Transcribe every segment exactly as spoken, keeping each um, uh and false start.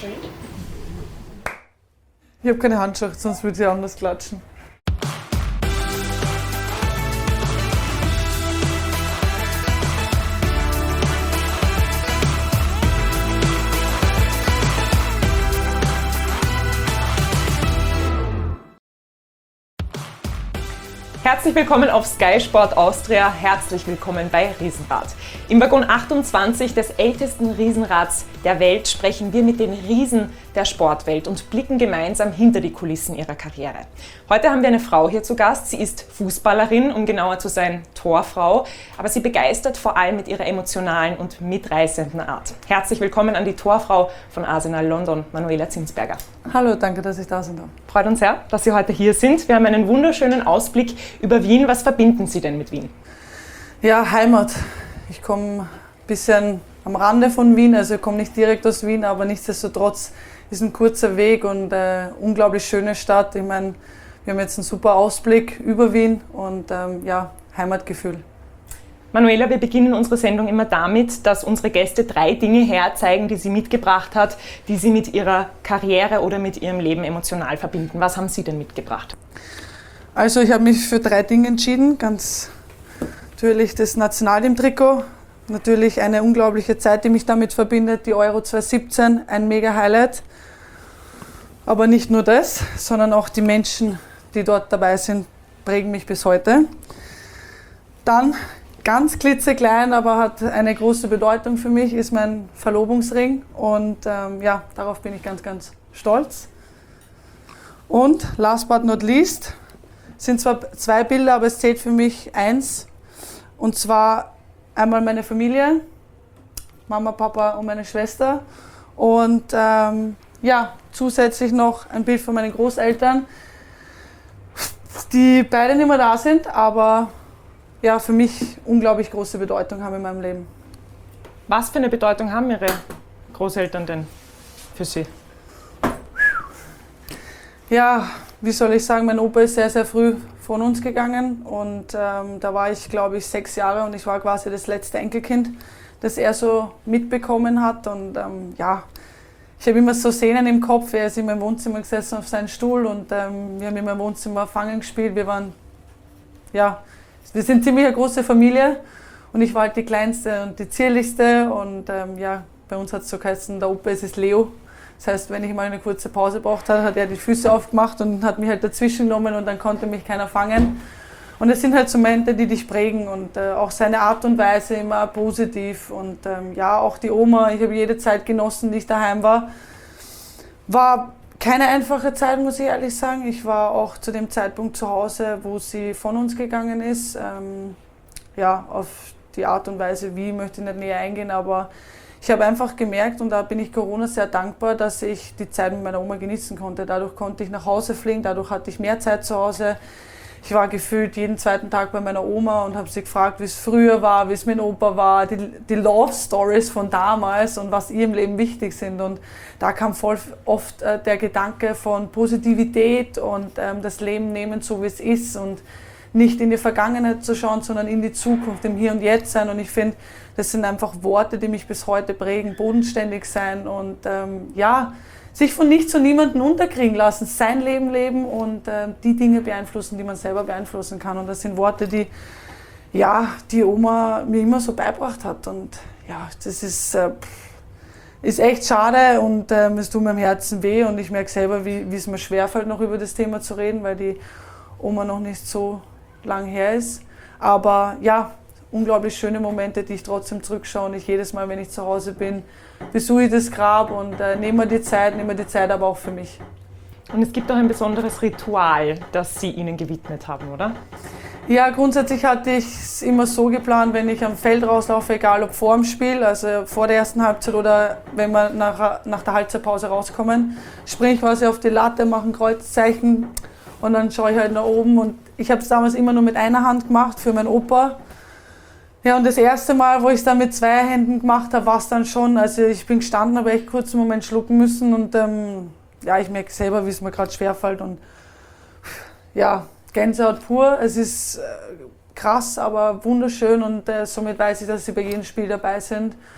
Handschuhe? Ich habe keine Handschuhe, sonst würde ich anders klatschen. Herzlich willkommen auf Sky Sport Austria, herzlich willkommen bei Riesenrad. Im Waggon achtundzwanzig des ältesten Riesenrads der Welt sprechen wir mit den Riesen der Sportwelt und blicken gemeinsam hinter die Kulissen ihrer Karriere. Heute haben wir eine Frau hier zu Gast. Sie ist Fußballerin, um genauer zu sein, Torfrau, aber sie begeistert vor allem mit ihrer emotionalen und mitreißenden Art. Herzlich willkommen an die Torfrau von Arsenal London, Manuela Zinsberger. Hallo, danke, dass ich da sein darf. Freut uns sehr, dass Sie heute hier sind. Wir haben einen wunderschönen Ausblick über Wien. Was verbinden Sie denn mit Wien? Ja, Heimat. Ich komme ein bisschen am Rande von Wien, also ich komme nicht direkt aus Wien, aber nichtsdestotrotz ist ein kurzer Weg und eine unglaublich schöne Stadt. Ich meine, wir haben jetzt einen super Ausblick über Wien und ähm, ja, Heimatgefühl. Manuela, wir beginnen unsere Sendung immer damit, dass unsere Gäste drei Dinge herzeigen, die sie mitgebracht hat, die sie mit ihrer Karriere oder mit ihrem Leben emotional verbinden. Was haben Sie denn mitgebracht? Also ich habe mich für drei Dinge entschieden. Ganz natürlich das Nationalteam-Trikot, natürlich eine unglaubliche Zeit, die mich damit verbindet, die Euro zwanzig siebzehn, ein mega Highlight. Aber nicht nur das, sondern auch die Menschen, die dort dabei sind, prägen mich bis heute. Dann, ganz klitzeklein, aber hat eine große Bedeutung für mich, ist mein Verlobungsring. Und ähm, ja, darauf bin ich ganz, ganz stolz. Und last but not least, sind zwar zwei Bilder, aber es zählt für mich eins. Und zwar einmal meine Familie, Mama, Papa und meine Schwester. Und ähm, ja, zusätzlich noch ein Bild von meinen Großeltern, die beide nicht mehr da sind, aber ja, für mich unglaublich große Bedeutung haben in meinem Leben. Was für eine Bedeutung haben Ihre Großeltern denn für Sie? Ja, wie soll ich sagen, mein Opa ist sehr, sehr früh von uns gegangen und ähm, da war ich, glaube ich, sechs Jahre und ich war quasi das letzte Enkelkind, das er so mitbekommen hat und ähm, ja, ich habe immer so Szenen im Kopf, er ist immer im Wohnzimmer gesessen auf seinen Stuhl und ähm, wir haben immer im Wohnzimmer Fangen gespielt, wir waren, ja, wir sind ziemlich eine große Familie und ich war halt die Kleinste und die Zierlichste und ähm, ja, bei uns hat es so geheißen, der Opa ist es Leo. Das heißt, wenn ich mal eine kurze Pause braucht habe, hat er die Füße aufgemacht und hat mich halt dazwischen genommen und dann konnte mich keiner fangen. Und es sind halt so Momente, die dich prägen und äh, auch seine Art und Weise immer positiv. Und ähm, ja, auch die Oma, ich habe jede Zeit genossen, die ich daheim war. War keine einfache Zeit, muss ich ehrlich sagen. Ich war auch zu dem Zeitpunkt zu Hause, wo sie von uns gegangen ist. Ähm, ja, auf die Art und Weise, wie, möchte ich nicht näher eingehen, aber ich habe einfach gemerkt, und da bin ich Corona sehr dankbar, dass ich die Zeit mit meiner Oma genießen konnte. Dadurch konnte ich nach Hause fliegen, dadurch hatte ich mehr Zeit zu Hause. Ich war gefühlt jeden zweiten Tag bei meiner Oma und habe sie gefragt, wie es früher war, wie es mit dem Opa war, die, die Love Stories von damals und was ihr im Leben wichtig sind. Und da kam voll oft äh, der Gedanke von Positivität und ähm, das Leben nehmen, so wie es ist und nicht in die Vergangenheit zu schauen, sondern in die Zukunft, im Hier und Jetzt sein. Und ich finde, das sind einfach Worte, die mich bis heute prägen, bodenständig sein und ähm, ja, sich von nichts und niemandem unterkriegen lassen, sein Leben leben und äh, die Dinge beeinflussen, die man selber beeinflussen kann. Und das sind Worte, die ja, die Oma mir immer so beigebracht hat. Und ja, das ist, äh, ist echt schade und äh, es tut mir am Herzen weh. Und ich merke selber, wie, wie es mir schwerfällt, noch über das Thema zu reden, weil die Oma noch nicht so lang her ist. Aber ja, unglaublich schöne Momente, die ich trotzdem zurückschaue. Und ich jedes Mal, wenn ich zu Hause bin, besuche ich das Grab und äh, nehme mir die Zeit, nehme mir die Zeit aber auch für mich. Und es gibt auch ein besonderes Ritual, das Sie ihnen gewidmet haben, oder? Ja, grundsätzlich hatte ich es immer so geplant, wenn ich am Feld rauslaufe, egal ob vor dem Spiel, also vor der ersten Halbzeit oder wenn wir nach, nach der Halbzeitpause rauskommen, springe ich quasi auf die Latte, mache ein Kreuzzeichen und dann schaue ich halt nach oben. Und ich habe es damals immer nur mit einer Hand gemacht für meinen Opa. Ja, und das erste Mal, wo ich es dann mit zwei Händen gemacht habe, war es dann schon, also ich bin gestanden, habe echt kurz einen Moment schlucken müssen und ähm, ja, ich merke selber, wie es mir gerade schwerfällt und ja, Gänsehaut pur. Es ist äh, krass, aber wunderschön und äh, somit weiß ich, dass sie bei jedem Spiel dabei sind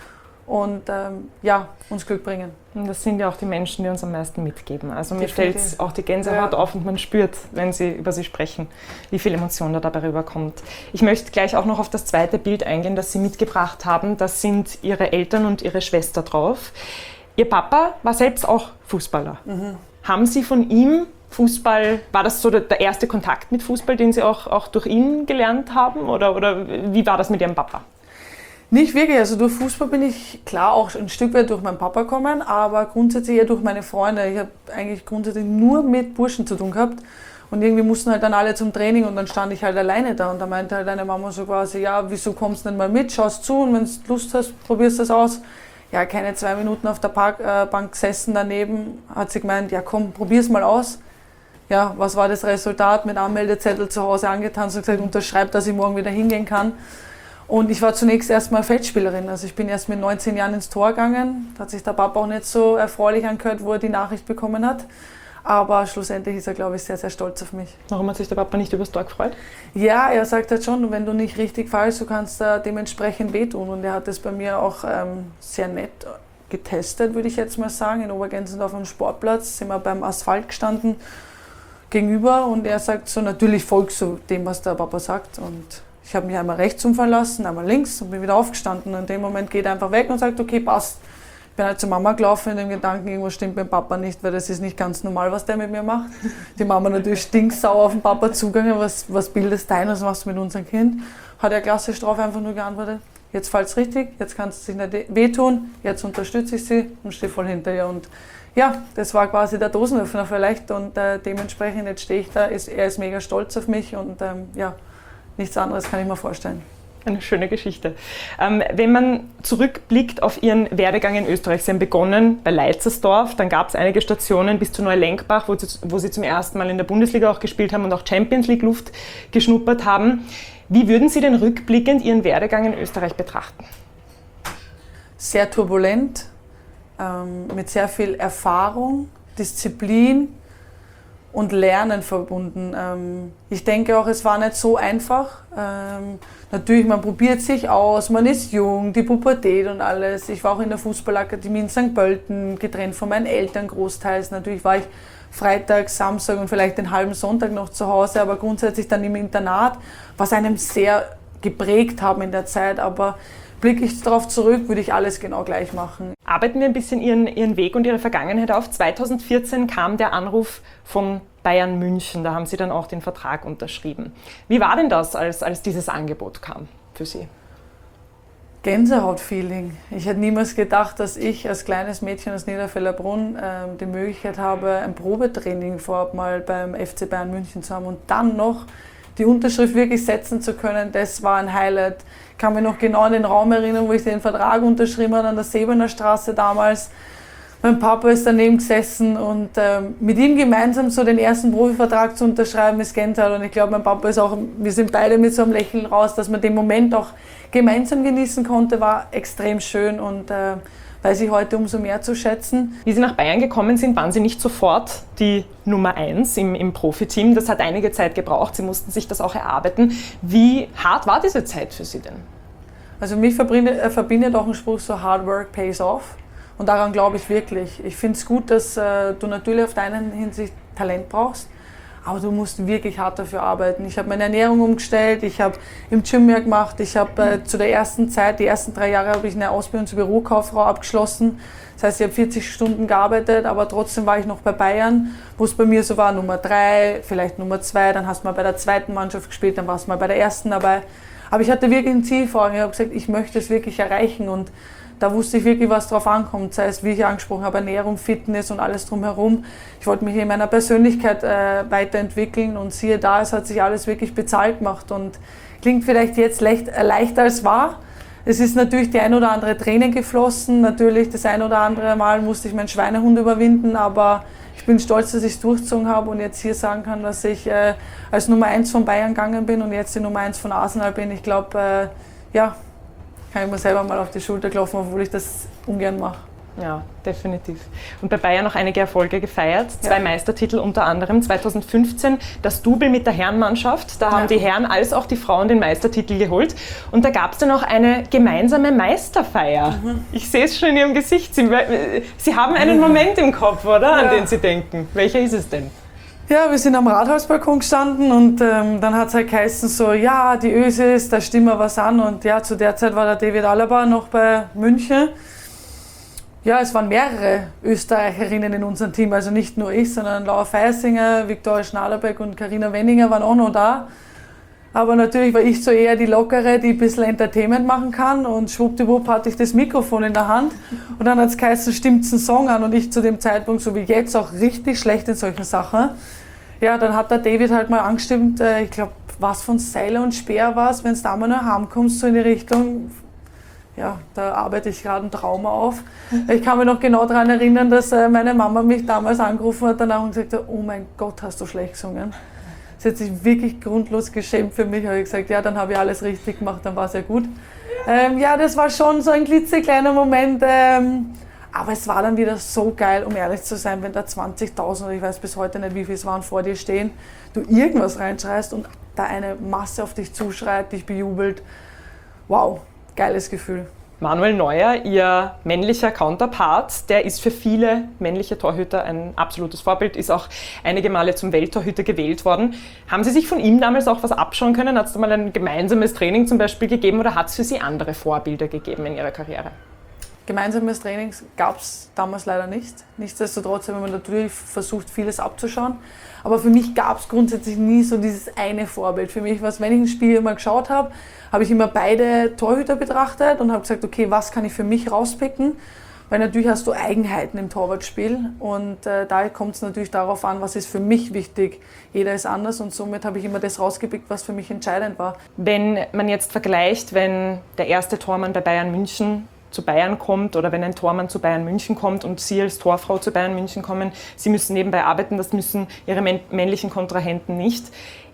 und ähm, ja, uns Glück bringen. Und das sind ja auch die Menschen, die uns am meisten mitgeben. Also mir Definitiv. stellt auch die Gänsehaut Ja. auf und man spürt, wenn sie über sie sprechen, wie viel Emotion da dabei rüberkommt. Ich möchte gleich auch noch auf das zweite Bild eingehen, das Sie mitgebracht haben. Das sind Ihre Eltern und Ihre Schwester drauf. Ihr Papa war selbst auch Fußballer. Mhm. Haben Sie von ihm Fußball, war das so der, der erste Kontakt mit Fußball, den Sie auch, auch durch ihn gelernt haben? Oder, oder wie war das mit Ihrem Papa? Nicht wirklich, also durch Fußball bin ich klar auch ein Stück weit durch meinen Papa gekommen, aber grundsätzlich eher durch meine Freunde. Ich habe eigentlich grundsätzlich nur mit Burschen zu tun gehabt und irgendwie mussten halt dann alle zum Training und dann stand ich halt alleine da und da meinte halt eine Mama so quasi, ja, wieso kommst du nicht mal mit, schaust zu und wenn du Lust hast, probierst das aus. Ja, keine zwei Minuten auf der Parkbank gesessen daneben, hat sie gemeint, ja komm, probier's mal aus. Ja, was war das Resultat? Mit Anmeldezettel zu Hause angetanzt und gesagt, unterschreib, dass ich morgen wieder hingehen kann. Und ich war zunächst erstmal Feldspielerin. Also ich bin erst mit neunzehn Jahren ins Tor gegangen. Da hat sich der Papa auch nicht so erfreulich angehört, wo er die Nachricht bekommen hat. Aber schlussendlich ist er, glaube ich, sehr, sehr stolz auf mich. Warum hat sich der Papa nicht übers Tor gefreut? Ja, er sagt halt schon, wenn du nicht richtig fallst, du kannst da dementsprechend wehtun. Und er hat das bei mir auch ähm, sehr nett getestet, würde ich jetzt mal sagen. In Obergänsen auf einem Sportplatz sind wir beim Asphalt gestanden gegenüber. Und er sagt so, natürlich folgst du dem, was der Papa sagt. Und ich habe mich einmal rechts umfallen lassen, einmal links und bin wieder aufgestanden. Und in dem Moment geht er einfach weg und sagt, okay, passt. Ich bin halt zur Mama gelaufen in dem Gedanken, irgendwas stimmt mit dem Papa nicht, weil das ist nicht ganz normal, was der mit mir macht. Die Mama natürlich stinksauer auf den Papa zugegangen, was, was bildest du ein, was machst du mit unserem Kind? Hat er klassisch drauf einfach nur geantwortet, jetzt fällt's richtig, jetzt kannst du dich nicht wehtun, jetzt unterstütze ich sie und stehe voll hinter ihr. Und ja, das war quasi der Dosenöffner vielleicht und äh, dementsprechend jetzt stehe ich da, ist, er ist mega stolz auf mich und ähm, ja, nichts anderes kann ich mir vorstellen. Eine schöne Geschichte. Ähm, wenn man zurückblickt auf Ihren Werdegang in Österreich, Sie haben begonnen bei Leitzersdorf, dann gab es einige Stationen bis zu Neulenkbach, wo Sie, wo Sie zum ersten Mal in der Bundesliga auch gespielt haben und auch Champions League Luft geschnuppert haben. Wie würden Sie denn rückblickend Ihren Werdegang in Österreich betrachten? Sehr turbulent, ähm, mit sehr viel Erfahrung, Disziplin und Lernen verbunden. Ähm, ich denke auch, es war nicht so einfach. Ähm, natürlich, man probiert sich aus, man ist jung, die Pubertät und alles. Ich war auch in der Fußballakademie in Sankt Pölten, getrennt von meinen Eltern großteils. Natürlich war ich Freitag, Samstag und vielleicht den halben Sonntag noch zu Hause, aber grundsätzlich dann im Internat, was einem sehr geprägt haben in der Zeit. Aber blicke ich darauf zurück, würde ich alles genau gleich machen. Arbeiten wir ein bisschen Ihren, Ihren Weg und Ihre Vergangenheit auf. zweitausendvierzehn kam der Anruf von Bayern München, da haben Sie dann auch den Vertrag unterschrieben. Wie war denn das, als, als dieses Angebot kam für Sie? Gänsehaut-Feeling. Ich hätte niemals gedacht, dass ich als kleines Mädchen aus Niederfellerbrunn äh, die Möglichkeit habe, ein Probetraining vorab mal beim F C Bayern München zu haben und dann noch die Unterschrift wirklich setzen zu können. Das war ein Highlight. Ich kann mich noch genau an den Raum erinnern, wo ich den Vertrag unterschrieben habe, an der Sebener Straße damals. Mein Papa ist daneben gesessen und ähm, mit ihm gemeinsam so den ersten Profivertrag zu unterschreiben, ist Gänsehaut. Und ich glaube, mein Papa ist auch, wir sind beide mit so einem Lächeln raus, dass man den Moment auch gemeinsam genießen konnte, war extrem schön und äh, weiß ich heute umso mehr zu schätzen. Wie Sie nach Bayern gekommen sind, waren Sie nicht sofort die Nummer eins im, im Profiteam. Das hat einige Zeit gebraucht. Sie mussten sich das auch erarbeiten. Wie hart war diese Zeit für Sie denn? Also mich verbindet, äh, verbindet auch ein Spruch so, Hard Work pays off. Und daran glaube ich wirklich. Ich finde es gut, dass äh, du natürlich auf deiner Hinsicht Talent brauchst, aber du musst wirklich hart dafür arbeiten. Ich habe meine Ernährung umgestellt, ich habe im Gym mehr gemacht, ich habe äh, zu der ersten Zeit, die ersten drei Jahre habe ich eine Ausbildung zur Bürokauffrau abgeschlossen. Das heißt, ich habe vierzig Stunden gearbeitet, aber trotzdem war ich noch bei Bayern, wo es bei mir so war, Nummer drei, vielleicht Nummer zwei, dann hast du mal bei der zweiten Mannschaft gespielt, dann warst du mal bei der ersten dabei. Aber ich hatte wirklich ein Ziel vor Augen. Ich habe gesagt, ich möchte es wirklich erreichen und da wusste ich wirklich, was drauf ankommt, sei es, wie ich angesprochen habe, Ernährung, Fitness und alles drumherum. Ich wollte mich in meiner Persönlichkeit äh, weiterentwickeln und siehe da, es hat sich alles wirklich bezahlt gemacht und klingt vielleicht jetzt leicht, äh, leichter als wahr. Es ist natürlich die ein oder andere Träne geflossen, natürlich das ein oder andere Mal musste ich meinen Schweinehund überwinden, aber ich bin stolz, dass ich es durchgezogen habe und jetzt hier sagen kann, dass ich äh, als Nummer eins von Bayern gegangen bin und jetzt die Nummer eins von Arsenal bin. Ich glaube, äh, ja, kann ich mir selber mal auf die Schulter klopfen, obwohl ich das ungern mache. Ja, definitiv. Und bei Bayern noch einige Erfolge gefeiert. Zwei Ja. Meistertitel unter anderem. zweitausendfünfzehn das Double mit der Herrenmannschaft. Da haben Ja. die Herren als auch die Frauen den Meistertitel geholt. Und da gab es dann auch eine gemeinsame Meisterfeier. Mhm. Ich sehe es schon in Ihrem Gesicht. Sie, Sie haben einen Moment im Kopf, oder? An Ja. den Sie denken. Welcher ist es denn? Ja, wir sind am Rathausbalkon gestanden und ähm, dann hat es halt geheißen so, ja, die Ösis, da stimmen wir was an. Und ja, zu der Zeit war der David Alaba noch bei München. Ja, es waren mehrere Österreicherinnen in unserem Team, also nicht nur ich, sondern Laura Feiersinger, Viktoria Schnaderbeck und Carina Wenninger waren auch noch da. Aber natürlich war ich so eher die Lockere, die ein bisschen Entertainment machen kann, und schwuppdiwupp hatte ich das Mikrofon in der Hand und dann hat es geheißen, stimmt's einen Song an, und ich zu dem Zeitpunkt, so wie jetzt, auch richtig schlecht in solchen Sachen. Ja, dann hat der David halt mal angestimmt, äh, ich glaube, was von Seiler und Speer war es, wenn es da mal noch heimkommst, so in die Richtung. Ja, da arbeite ich gerade ein Trauma auf. Ich kann mich noch genau daran erinnern, dass äh, meine Mama mich damals angerufen hat danach und gesagt hat, oh mein Gott, hast du schlecht gesungen. Sie hat sich wirklich grundlos geschämt für mich. Habe ich gesagt, ja, dann habe ich alles richtig gemacht, dann war es ja gut. Ähm, ja, das war schon so ein klitzekleiner Moment. Ähm, aber es war dann wieder so geil, um ehrlich zu sein, wenn da zwanzigtausend, oder ich weiß bis heute nicht, wie viel es waren, vor dir stehen, du irgendwas reinschreist und da eine Masse auf dich zuschreit, dich bejubelt. Wow. Geiles Gefühl. Manuel Neuer, Ihr männlicher Counterpart, der ist für viele männliche Torhüter ein absolutes Vorbild, ist auch einige Male zum Welttorhüter gewählt worden. Haben Sie sich von ihm damals auch was abschauen können? Hat es da mal ein gemeinsames Training zum Beispiel gegeben oder hat es für Sie andere Vorbilder gegeben in Ihrer Karriere? Gemeinsames Training gab es damals leider nicht. Nichtsdestotrotz haben wir natürlich versucht, vieles abzuschauen. Aber für mich gab es grundsätzlich nie so dieses eine Vorbild. Für mich war es, wenn ich ein Spiel immer geschaut habe, habe ich immer beide Torhüter betrachtet und habe gesagt, okay, was kann ich für mich rauspicken? Weil natürlich hast du Eigenheiten im Torwartspiel und äh, da kommt es natürlich darauf an, was ist für mich wichtig. Jeder ist anders und somit habe ich immer das rausgepickt, was für mich entscheidend war. Wenn man jetzt vergleicht, wenn der erste Tormann bei Bayern München zu Bayern kommt oder wenn ein Tormann zu Bayern München kommt und Sie als Torfrau zu Bayern München kommen, Sie müssen nebenbei arbeiten, das müssen Ihre männlichen Kontrahenten nicht.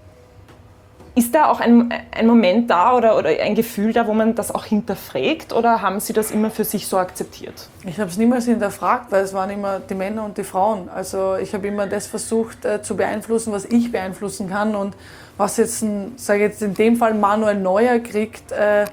Ist da auch ein, ein Moment da oder, oder ein Gefühl da, wo man das auch hinterfragt, oder haben Sie das immer für sich so akzeptiert? Ich habe es niemals hinterfragt, weil es waren immer die Männer und die Frauen. Also ich habe immer das versucht äh, zu beeinflussen, was ich beeinflussen kann, und was jetzt, ein, sage jetzt in dem Fall Manuel Neuer kriegt, äh,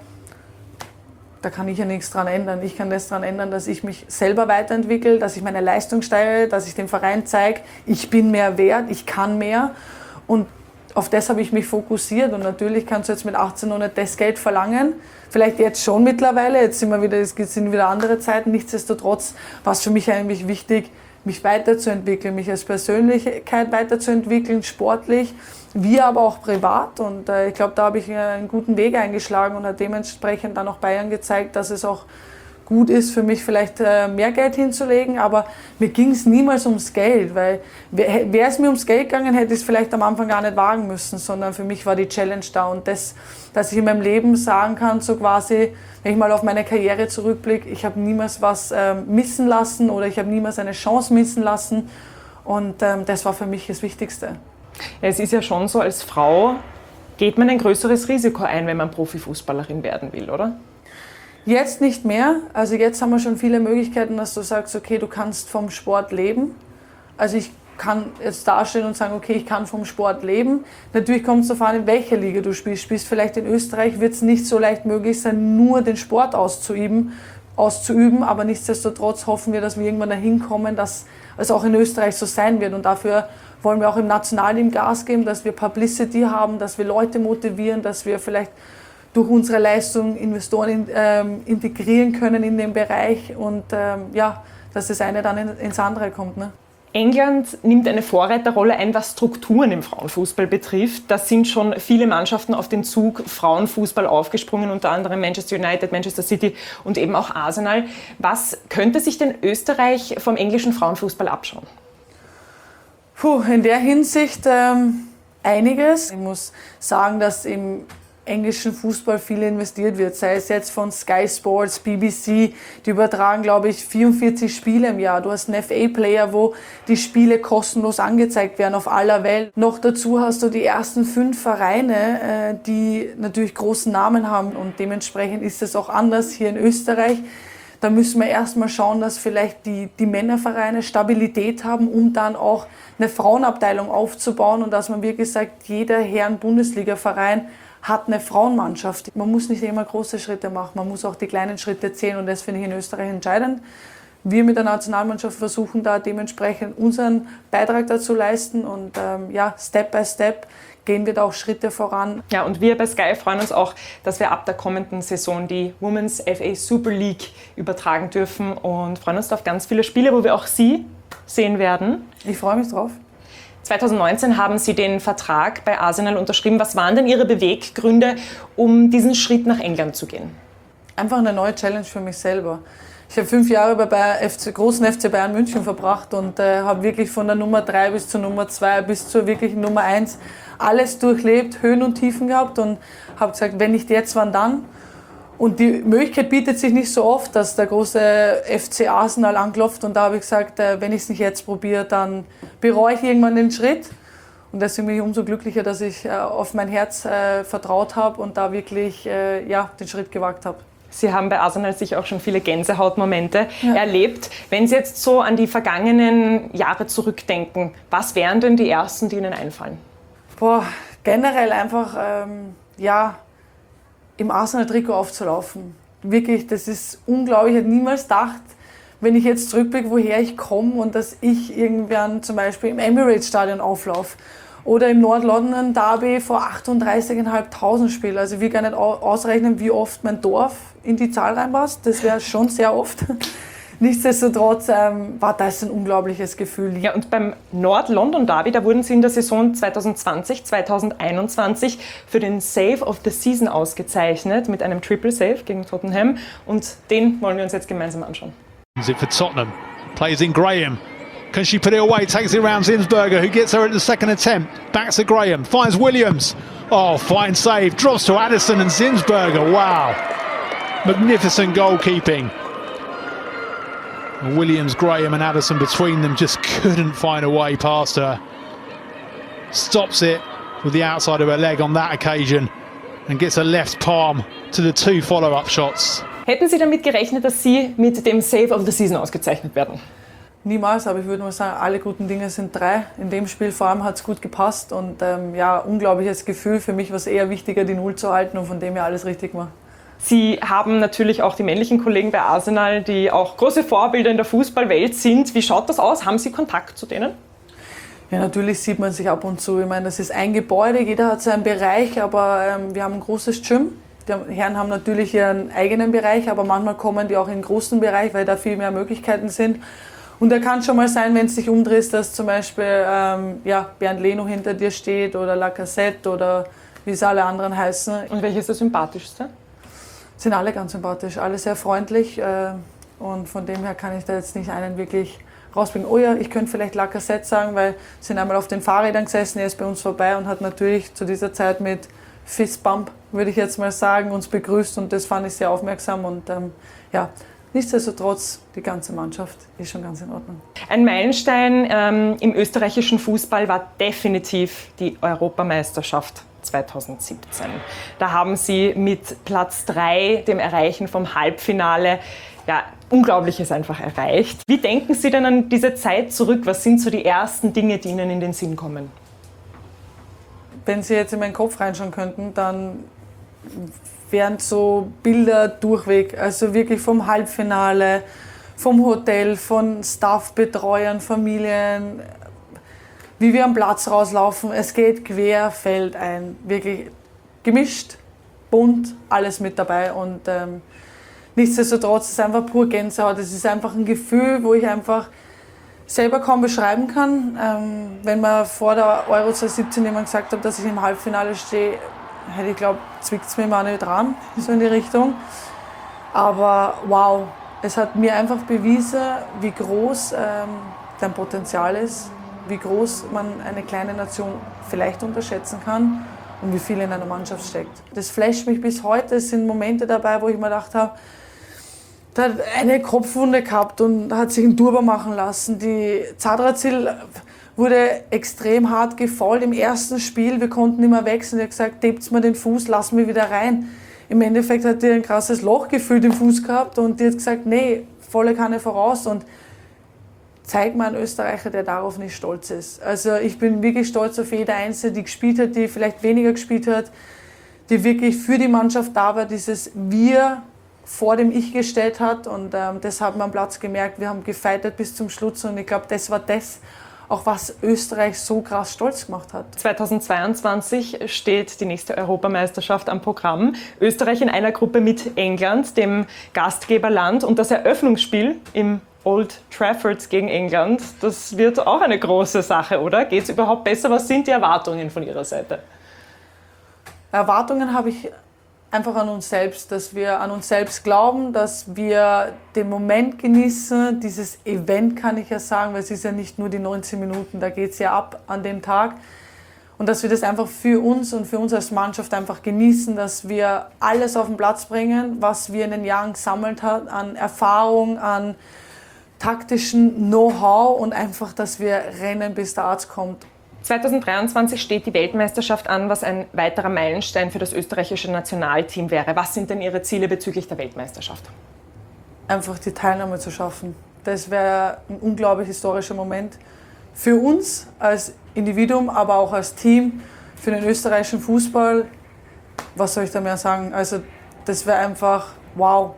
da kann ich ja nichts dran ändern. Ich kann das daran ändern, dass ich mich selber weiterentwickle, dass ich meine Leistung steigere, dass ich dem Verein zeige, ich bin mehr wert, ich kann mehr, und auf das habe ich mich fokussiert. Und natürlich kannst du jetzt mit achtzehn noch nicht das Geld verlangen, vielleicht jetzt schon mittlerweile, jetzt sind, wir wieder, es sind wieder andere Zeiten, nichtsdestotrotz war es für mich eigentlich wichtig, mich weiterzuentwickeln, mich als Persönlichkeit weiterzuentwickeln, sportlich, wie aber auch privat. Und äh, ich glaube, da habe ich einen guten Weg eingeschlagen und hat dementsprechend dann auch Bayern gezeigt, dass es auch gut ist, für mich vielleicht äh, mehr Geld hinzulegen. Aber mir ging es niemals ums Geld, weil wäre es mir ums Geld gegangen, hätte ich es vielleicht am Anfang gar nicht wagen müssen, sondern für mich war die Challenge da. Und das, dass ich in meinem Leben sagen kann, so quasi, wenn ich mal auf meine Karriere zurückblicke, ich habe niemals was ähm, missen lassen oder ich habe niemals eine Chance missen lassen. Und ähm, das war für mich das Wichtigste. Ja, es ist ja schon so, als Frau geht man ein größeres Risiko ein, wenn man Profifußballerin werden will, oder? Jetzt nicht mehr. Also jetzt haben wir schon viele Möglichkeiten, dass du sagst, okay, du kannst vom Sport leben. Also ich kann jetzt dastehen und sagen, okay, ich kann vom Sport leben. Natürlich kommt es darauf an, in welcher Liga du spielst. Spielst vielleicht in Österreich, wird es nicht so leicht möglich sein, nur den Sport auszuüben, auszuüben. Aber nichtsdestotrotz hoffen wir, dass wir irgendwann dahin kommen, dass es auch in Österreich so sein wird. Und dafür wollen wir auch im Nationalteam Gas geben, dass wir Publicity haben, dass wir Leute motivieren, dass wir vielleicht durch unsere Leistung Investoren in, ähm, integrieren können in den Bereich und ähm, ja, dass das eine dann in, ins andere kommt. Ne? England nimmt eine Vorreiterrolle ein, was Strukturen im Frauenfußball betrifft. Da sind schon viele Mannschaften auf den Zug Frauenfußball aufgesprungen, unter anderem Manchester United, Manchester City und eben auch Arsenal. Was könnte sich denn Österreich vom englischen Frauenfußball abschauen? Puh, in der Hinsicht ähm, einiges. Ich muss sagen, dass im englischen Fußball viel investiert wird, sei es jetzt von Sky Sports, B B C, die übertragen, glaube ich, vierundvierzig Spiele im Jahr. Du hast einen F A-Player, wo die Spiele kostenlos angezeigt werden auf aller Welt. Noch dazu hast du die ersten fünf Vereine, die natürlich großen Namen haben und dementsprechend ist es auch anders hier in Österreich. Da müssen wir erstmal schauen, dass vielleicht die, die Männervereine Stabilität haben, um dann auch eine Frauenabteilung aufzubauen und dass man wirklich sagt, jeder Herren-Bundesliga-Verein hat eine Frauenmannschaft. Man muss nicht immer große Schritte machen, man muss auch die kleinen Schritte zählen und das finde ich in Österreich entscheidend. Wir mit der Nationalmannschaft versuchen da dementsprechend unseren Beitrag dazu leisten und ähm, ja, Step by Step gehen wir da auch Schritte voran. Ja, und wir bei Sky freuen uns auch, dass wir ab der kommenden Saison die Women's F A Super League übertragen dürfen und freuen uns auf ganz viele Spiele, wo wir auch Sie sehen werden. Ich freue mich drauf. zwanzig neunzehn haben Sie den Vertrag bei Arsenal unterschrieben. Was waren denn Ihre Beweggründe, um diesen Schritt nach England zu gehen? Einfach eine neue Challenge für mich selber. Ich habe fünf Jahre bei Bayern, F C, großen F C Bayern München verbracht und äh, habe wirklich von der Nummer drei bis zur Nummer zwei bis zur wirklichen Nummer eins alles durchlebt, Höhen und Tiefen gehabt und habe gesagt, wenn nicht jetzt, wann dann? Und die Möglichkeit bietet sich nicht so oft, dass der große F C Arsenal anklopft und da habe ich gesagt, äh, wenn ich es nicht jetzt probiere, dann bereue ich irgendwann den Schritt. Und deswegen bin ich umso glücklicher, dass ich äh, auf mein Herz äh, vertraut habe und da wirklich äh, ja, den Schritt gewagt habe. Sie haben bei Arsenal sicher auch schon viele Gänsehautmomente ja. erlebt. Wenn Sie jetzt so an die vergangenen Jahre zurückdenken, was wären denn die ersten, die Ihnen einfallen? Boah, generell einfach, ähm, ja, im Arsenal-Trikot aufzulaufen. Wirklich, das ist unglaublich. Ich hätte niemals gedacht, wenn ich jetzt zurückblicke, woher ich komme und dass ich irgendwann zum Beispiel im Emirates-Stadion auflaufe. Oder im Nord-London Derby vor achtunddreißigtausendfünfhundert spiele. Also ich will gar nicht ausrechnen, wie oft mein Dorf in die Zahl reinpasst. Das wäre schon sehr oft. Nichtsdestotrotz ähm, war das ein unglaubliches Gefühl. Ja, und beim Nord-London Derby, da wurden Sie in der Saison zwanzig zwanzig zwanzig einundzwanzig für den Save of the Season ausgezeichnet mit einem Triple Save gegen Tottenham. Und den wollen wir uns jetzt gemeinsam anschauen. Is it for Tottenham? Plays in Graham. Can she put it away? Takes it around Zinsberger, who gets her at the second attempt. Back to Graham, finds Williams. Oh, fine save. Drops to Addison and Zinsberger. Wow. Magnificent goalkeeping. Williams, Graham and Addison between them just couldn't find a way past her. Stops it with the outside of her leg on that occasion and gets her left palm to the two follow-up shots. Hätten Sie damit gerechnet, dass Sie mit dem Save of the Season ausgezeichnet werden? Niemals, aber ich würde mal sagen, alle guten Dinge sind drei. In dem Spiel vor allem hat es gut gepasst und ähm, ja, unglaubliches Gefühl. Für mich war es eher wichtiger, die Null zu halten und von dem her alles richtig gemacht. Sie haben natürlich auch die männlichen Kollegen bei Arsenal, die auch große Vorbilder in der Fußballwelt sind. Wie schaut das aus? Haben Sie Kontakt zu denen? Ja, natürlich sieht man sich ab und zu. Ich meine, das ist ein Gebäude, jeder hat seinen Bereich, aber ähm, wir haben ein großes Gym. Die Herren haben natürlich ihren eigenen Bereich, aber manchmal kommen die auch in den großen Bereich, weil da viel mehr Möglichkeiten sind. Und da kann schon mal sein, wenn es dich umdrehst, dass zum Beispiel ähm, ja, Bernd Leno hinter dir steht oder Lacazette oder wie es alle anderen heißen. Und welches ist das sympathischste? Sind alle ganz sympathisch, alle sehr freundlich äh, und von dem her kann ich da jetzt nicht einen wirklich rausbringen. Oh ja, ich könnte vielleicht Lacazette sagen, weil sie sind einmal auf den Fahrrädern gesessen, er ist bei uns vorbei und hat natürlich zu dieser Zeit mit Fistbump, würde ich jetzt mal sagen, uns begrüßt und das fand ich sehr aufmerksam und ähm, ja, nichtsdestotrotz, die ganze Mannschaft ist schon ganz in Ordnung. Ein Meilenstein ähm, im österreichischen Fußball war definitiv die Europameisterschaft zwanzig siebzehn. Da haben Sie mit Platz drei, dem Erreichen vom Halbfinale, ja, Unglaubliches einfach erreicht. Wie denken Sie denn an diese Zeit zurück? Was sind so die ersten Dinge, die Ihnen in den Sinn kommen? Wenn Sie jetzt in meinen Kopf reinschauen könnten, dann wären so Bilder durchweg, also wirklich vom Halbfinale, vom Hotel, von Staff-Betreuern, Familien, wie wir am Platz rauslaufen, es geht quer, fällt ein, wirklich gemischt, bunt, alles mit dabei und ähm, nichtsdestotrotz ist es einfach pur Gänsehaut, es ist einfach ein Gefühl, wo ich einfach selber kaum beschreiben kann. Ähm, wenn man vor der Euro zwanzig siebzehn jemand gesagt hat, dass ich im Halbfinale stehe, hätte ich glaube, zwickt es mir mal nicht dran, so in die Richtung. Aber wow, es hat mir einfach bewiesen, wie groß ähm, dein Potenzial ist, wie groß man eine kleine Nation vielleicht unterschätzen kann und wie viel in einer Mannschaft steckt. Das flasht mich bis heute. Es sind Momente dabei, wo ich mir gedacht habe, da hat eine Kopfwunde gehabt und hat sich einen Turban machen lassen. Die Zadrazil wurde extrem hart gefoult im ersten Spiel. Wir konnten nicht mehr wechseln. Er hat gesagt, hebt mir den Fuß, lass mich wieder rein. im Endeffekt hat die ein krasses Loch gefühlt im Fuß gehabt und die hat gesagt, nee, volle Kanne voraus und zeig mal einen Österreicher, der darauf nicht stolz ist. Also ich bin wirklich stolz auf jede Einzelne, die gespielt hat, die vielleicht weniger gespielt hat, die wirklich für die Mannschaft da war, dieses Wir vor dem Ich gestellt hat und ähm, das hat man am Platz gemerkt. Wir haben gefeitet bis zum Schluss und ich glaube, das war das, auch was Österreich so krass stolz gemacht hat. zweitausendzweiundzwanzig steht die nächste Europameisterschaft am Programm. Österreich in einer Gruppe mit England, dem Gastgeberland, und das Eröffnungsspiel im Old Trafford gegen England, das wird auch eine große Sache, oder? Geht es überhaupt besser? Was sind die Erwartungen von Ihrer Seite? Erwartungen habe ich einfach an uns selbst, dass wir an uns selbst glauben, dass wir den Moment genießen, dieses Event kann ich ja sagen, weil es ist ja nicht nur die neunzehn Minuten, da geht es ja ab an dem Tag. Und dass wir das einfach für uns und für uns als Mannschaft einfach genießen, dass wir alles auf den Platz bringen, was wir in den Jahren gesammelt haben, an Erfahrung, an taktischen Know-how und einfach, dass wir rennen, bis der Arzt kommt. zweitausenddreiundzwanzig steht die Weltmeisterschaft an, was ein weiterer Meilenstein für das österreichische Nationalteam wäre. Was sind denn Ihre Ziele bezüglich der Weltmeisterschaft? Einfach die Teilnahme zu schaffen. Das wäre ein unglaublich historischer Moment für uns als Individuum, aber auch als Team, für den österreichischen Fußball. Was soll ich da mehr sagen? Also das wäre einfach wow.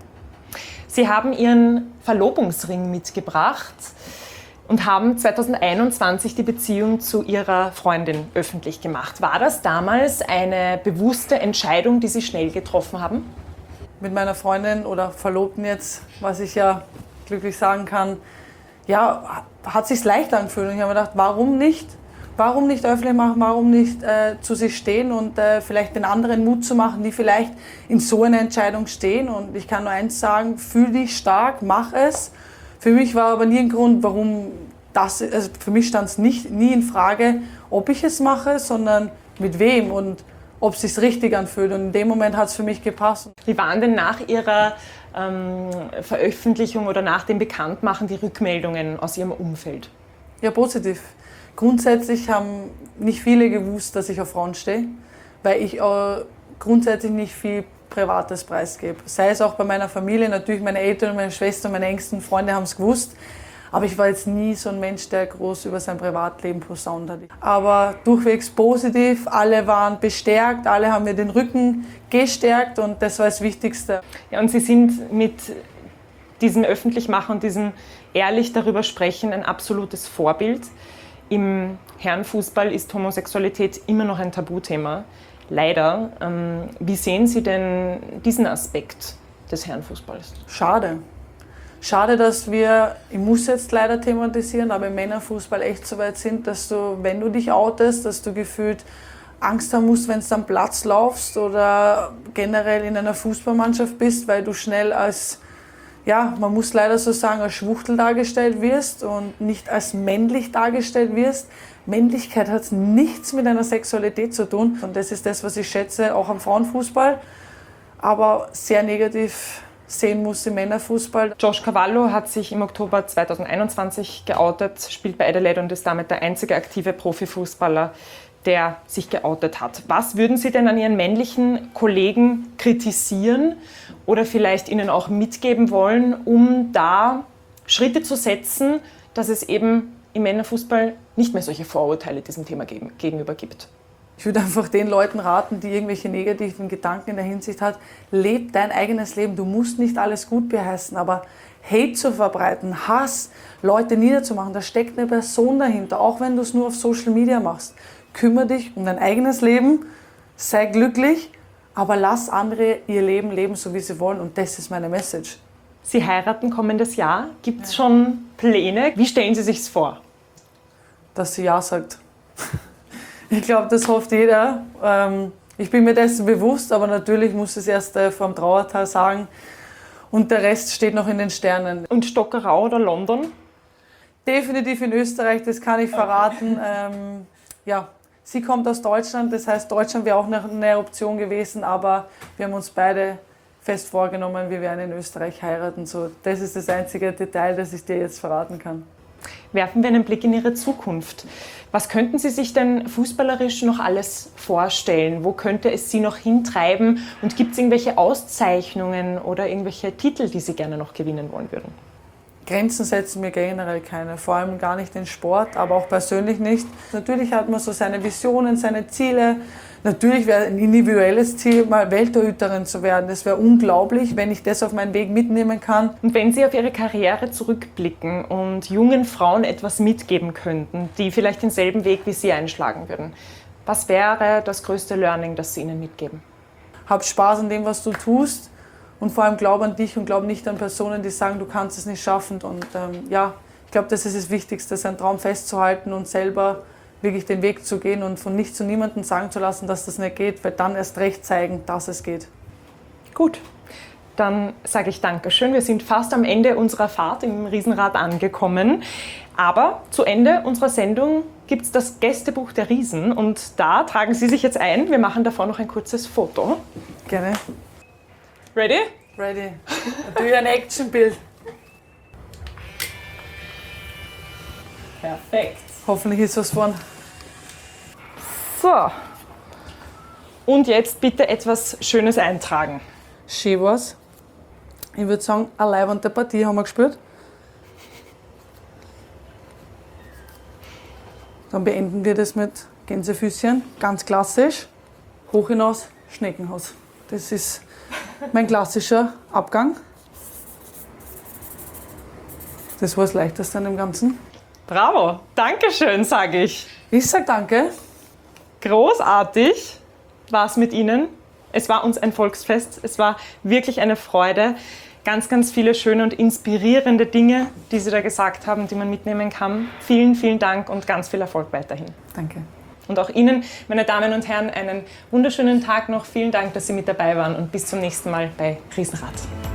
Sie haben Ihren Verlobungsring mitgebracht und haben zweitausendeinundzwanzig die Beziehung zu Ihrer Freundin öffentlich gemacht. War das damals eine bewusste Entscheidung, die Sie schnell getroffen haben? Mit meiner Freundin oder Verlobten jetzt, was ich ja glücklich sagen kann, ja, hat sich's leicht angefühlt. Und ich habe mir gedacht, warum nicht? Warum nicht öffentlich machen, warum nicht äh, zu sich stehen und äh, vielleicht den anderen Mut zu machen, die vielleicht in so einer Entscheidung stehen. Und ich kann nur eins sagen, fühl dich stark, mach es. Für mich war aber nie ein Grund, warum das, also für mich stand es nicht, nie in Frage, ob ich es mache, sondern mit wem und ob es sich richtig anfühlt. Und in dem Moment hat es für mich gepasst. Wie waren denn nach Ihrer ähm, Veröffentlichung oder nach dem Bekanntmachen die Rückmeldungen aus Ihrem Umfeld? Ja, positiv. Grundsätzlich haben nicht viele gewusst, dass ich auf Frauen stehe, weil ich äh, grundsätzlich nicht viel Privates preisgebe. Sei es auch bei meiner Familie, natürlich meine Eltern, meine Schwester, meine engsten Freunde haben es gewusst, aber ich war jetzt nie so ein Mensch, der groß über sein Privatleben posaunt hat. Aber durchwegs positiv, alle waren bestärkt, alle haben mir den Rücken gestärkt und das war das Wichtigste. Ja, und Sie sind mit diesem Öffentlichmachen und diesem ehrlich darüber sprechen ein absolutes Vorbild. Im Herrenfußball ist Homosexualität immer noch ein Tabuthema. Leider. Ähm, wie sehen Sie denn diesen Aspekt des Herrenfußballs? Schade. Schade, dass wir, ich muss jetzt leider thematisieren, aber im Männerfußball echt so weit sind, dass du, wenn du dich outest, dass du gefühlt Angst haben musst, wenn du am Platz laufst oder generell in einer Fußballmannschaft bist, weil du schnell als, ja, man muss leider so sagen, als Schwuchtel dargestellt wirst und nicht als männlich dargestellt wirst. Männlichkeit hat nichts mit einer Sexualität zu tun. Und das ist das, was ich schätze, auch am Frauenfußball, aber sehr negativ sehen muss im Männerfußball. Josh Cavallo hat sich im Oktober zweitausendeinundzwanzig geoutet, spielt bei Adelaide und ist damit der einzige aktive Profifußballer, der sich geoutet hat. Was würden Sie denn an Ihren männlichen Kollegen kritisieren oder vielleicht ihnen auch mitgeben wollen, um da Schritte zu setzen, dass es eben im Männerfußball nicht mehr solche Vorurteile diesem Thema gegenüber gibt? Ich würde einfach den Leuten raten, die irgendwelche negativen Gedanken in der Hinsicht haben, leb dein eigenes Leben. Du musst nicht alles gut beheißen, aber Hate zu verbreiten, Hass, Leute niederzumachen, da steckt eine Person dahinter, auch wenn du es nur auf Social Media machst. Kümmere dich um dein eigenes Leben, sei glücklich, aber lass andere ihr Leben leben, so wie sie wollen. Und das ist meine Message. Sie heiraten kommendes Jahr. Gibt es schon Pläne? Wie stellen Sie sich's vor? Dass sie Ja sagt. Ich glaube, das hofft jeder. Ich bin mir dessen bewusst, aber natürlich muss es erst vom Trauertal sagen. Und der Rest steht noch in den Sternen. Und Stockerau oder London? Definitiv in Österreich, das kann ich verraten. Ähm, ja, sie kommt aus Deutschland, das heißt, Deutschland wäre auch eine Option gewesen, aber wir haben uns beide fest vorgenommen, wir werden in Österreich heiraten. So, das ist das einzige Detail, das ich dir jetzt verraten kann. Werfen wir einen Blick in Ihre Zukunft. Was könnten Sie sich denn fußballerisch noch alles vorstellen? Wo könnte es Sie noch hintreiben? Und gibt es irgendwelche Auszeichnungen oder irgendwelche Titel, die Sie gerne noch gewinnen wollen würden? Grenzen setzen mir generell keine, vor allem gar nicht den Sport, aber auch persönlich nicht. Natürlich hat man so seine Visionen, seine Ziele. Natürlich wäre ein individuelles Ziel, mal Welttorhüterin zu werden. Das wäre unglaublich, wenn ich das auf meinen Weg mitnehmen kann. Und wenn Sie auf Ihre Karriere zurückblicken und jungen Frauen etwas mitgeben könnten, die vielleicht denselben Weg wie Sie einschlagen würden, was wäre das größte Learning, das Sie ihnen mitgeben? Hab Spaß an dem, was du tust. Und vor allem glaub an dich und glaub nicht an Personen, die sagen, du kannst es nicht schaffen. Und ähm, ja, ich glaube, das ist das Wichtigste, seinen Traum festzuhalten und selber wirklich den Weg zu gehen und von nicht zu niemandem sagen zu lassen, dass das nicht geht, weil dann erst recht zeigen, dass es geht. Gut, dann sage ich Dankeschön. Wir sind fast am Ende unserer Fahrt im Riesenrad angekommen. Aber zu Ende unserer Sendung gibt es das Gästebuch der Riesen und da tragen Sie sich jetzt ein. Wir machen davor noch ein kurzes Foto. Gerne. Ready? Ready. Natürlich ein Actionbild. Perfekt. Hoffentlich ist was vorn. So. Und jetzt bitte etwas Schönes eintragen. Schön war's. Ich würde sagen, eine leibende Partie haben wir gespielt. Dann beenden wir das mit Gänsefüßchen, ganz klassisch. Hoch hinaus, Schneckenhaus. Das ist mein klassischer Abgang. Das war das Leichteste an dem Ganzen. Bravo, Dankeschön, sage ich. Ich sage danke. Großartig war es mit Ihnen. Es war uns ein Volksfest. Es war wirklich eine Freude. Ganz, ganz viele schöne und inspirierende Dinge, die Sie da gesagt haben, die man mitnehmen kann. Vielen, vielen Dank und ganz viel Erfolg weiterhin. Danke. Und auch Ihnen, meine Damen und Herren, einen wunderschönen Tag noch. Vielen Dank, dass Sie mit dabei waren und bis zum nächsten Mal bei Riesenrad.